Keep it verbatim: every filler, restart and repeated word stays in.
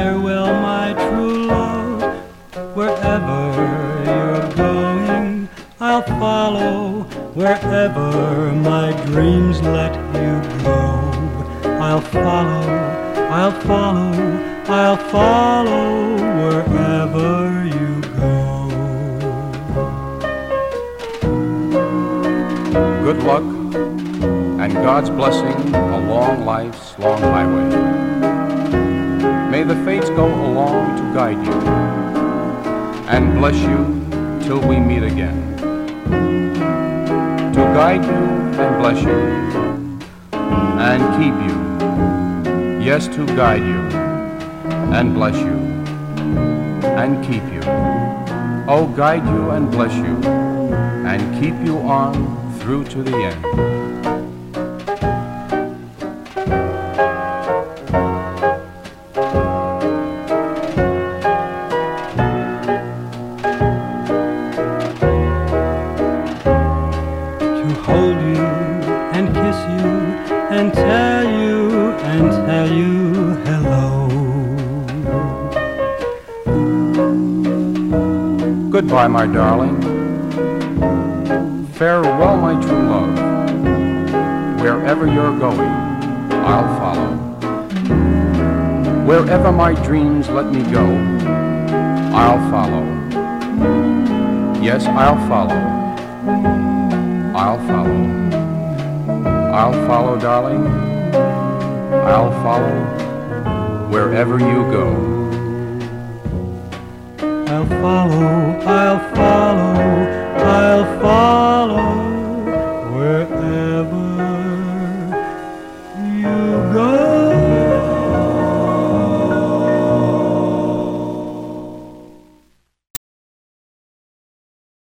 Farewell, my true love, wherever you're going, I'll follow. Wherever my dreams let you go, I'll follow, I'll follow, I'll follow wherever you go. Good luck and God's blessing along life's long highway. May the fates go along to guide you and bless you till we meet again. To guide you and bless you and keep you. Yes, to guide you and bless you and keep you. Oh, guide you and bless you and keep you on through to the end. Hold you and kiss you and tell you and tell you hello. Goodbye, my darling. Farewell, my true love. Wherever you're going, I'll follow. Wherever my dreams let me go, I'll follow. Yes, I'll follow. I'll follow. I'll follow, darling. I'll follow wherever you go. I'll follow, I'll follow